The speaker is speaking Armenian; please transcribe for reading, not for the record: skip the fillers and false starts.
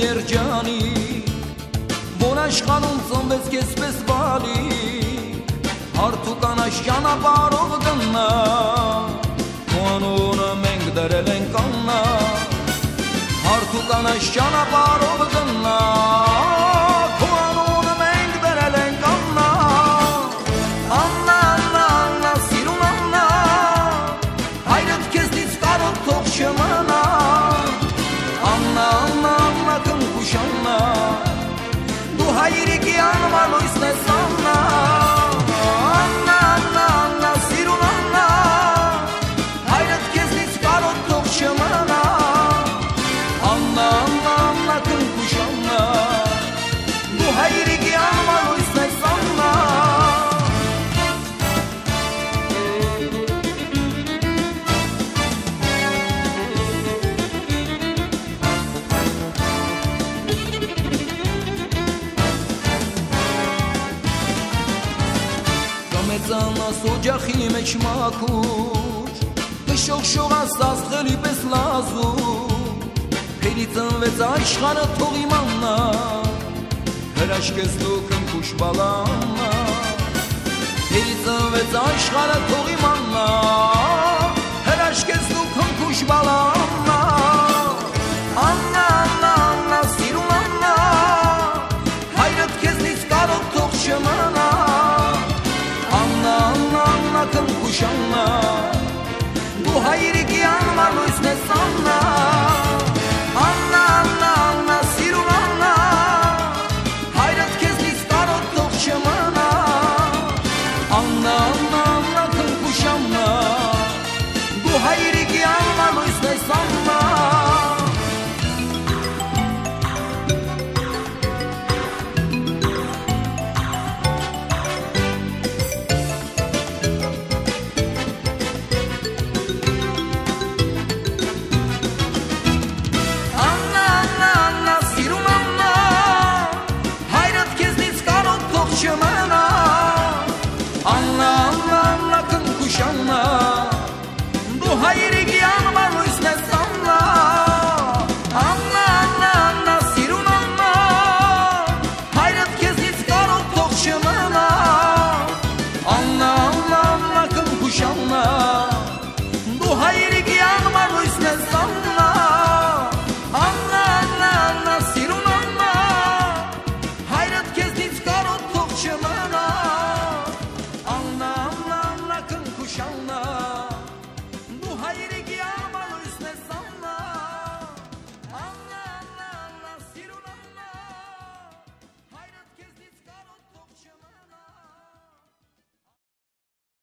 երջանի որ աշխարհում ծնվեց քեզպես բալի հարթ ու կանաչ ճանապարհով գնա քո անունը մենք դրել ենք Աննա հարթ ու կանաչ ճանապարհով գնա քո անունը մենք դրել ենք Աննա Աննա Աննա Աննա սիրուն Աննա հայրդ քեզնից կարոտ թող չմնա Աննա Աննա Աննա կնկուշ Աննա դու հայրիկի անվան լույսն ես Աննա Աննա Աննա Աննա սիրուն Աննա հայրդ քեզնից կարոտ թող չմնա Աննա Աննա Աննա կնկուշ Աննա դու հայրիկի անվան լույսն ես Աննա Կմեծանաս օջախի մեջ մաքուր կշողշող աստղերի պես լազուր Փերի ծնվեց աշխարհը թող իմանա հրաշքես դու կնկուշ բալանա Փերի ծնվեց աշխարհը թող իմանա հրաշքես դու կնկուշ բալանա